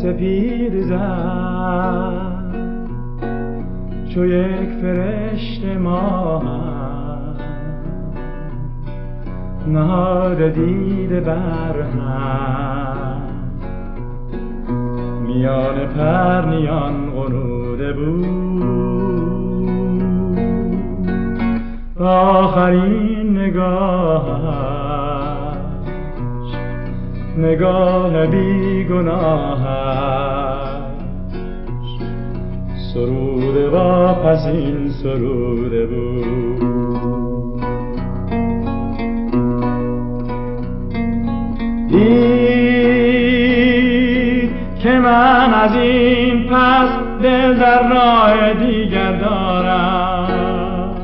سپید زد چو یک فرشته ماه نهاد دیده بر هم میان پرنیان غنوده بود آخرین نگاه بی گناهش سروده و پس این سروده بود. دید که من از این پس دل در راه دیگر دارم،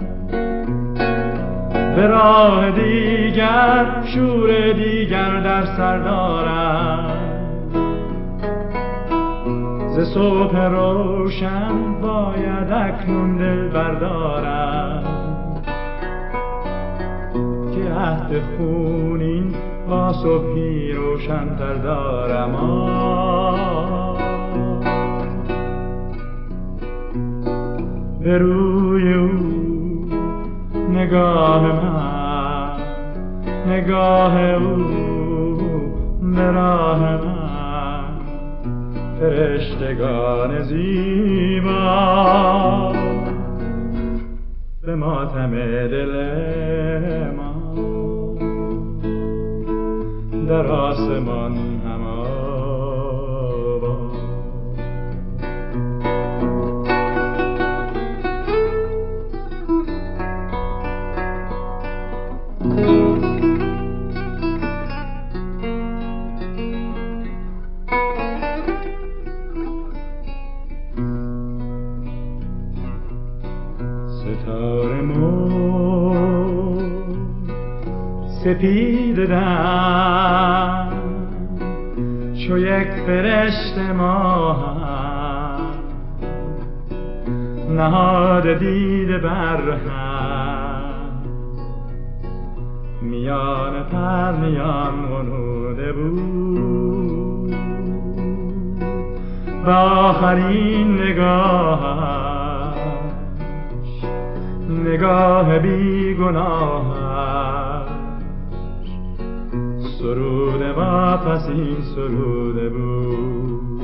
به راه دیگر شور دیگر در سر دارم. ز صبح روشن باید اکنون دل بردارم که عهد خونین با صبحی روشن تر دارم. به روی او نگاه من، نگاه او به راه من، فرشتگان زیبا به ماتم دل ما در آسمان هم آباد. ستاره مو سپید دم چو یک فرشته ماه نهاد دیده بر هم میان پرنیان غنوده بود و آخرین نگاه بی گناهش سروده و پس این سروده بود.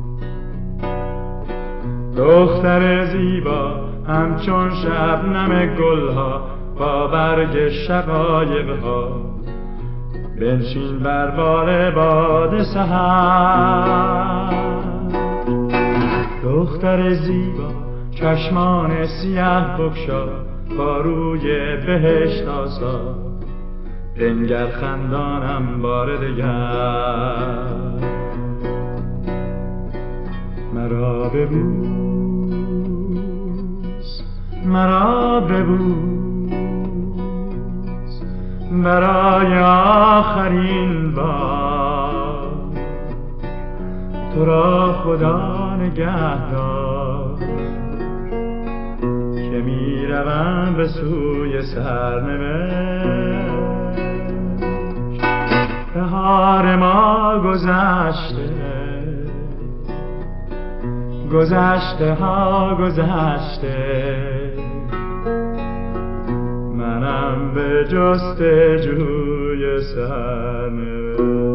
دختر زیبا همچون شبنم گلها با برگ شقایقها بنشین بر بال باد سحر. دختر زیبا چشمان سیاه بگشا با روی بهشت آسا بنگر خندانم بار دگر. مرا ببوس مرا ببوس برای آخرین بار، تو را خدا نگهدار که می روم به سوی سرنوشت. بهار ما گذشته ها گذشته، منم به جستجوی سرنوشت.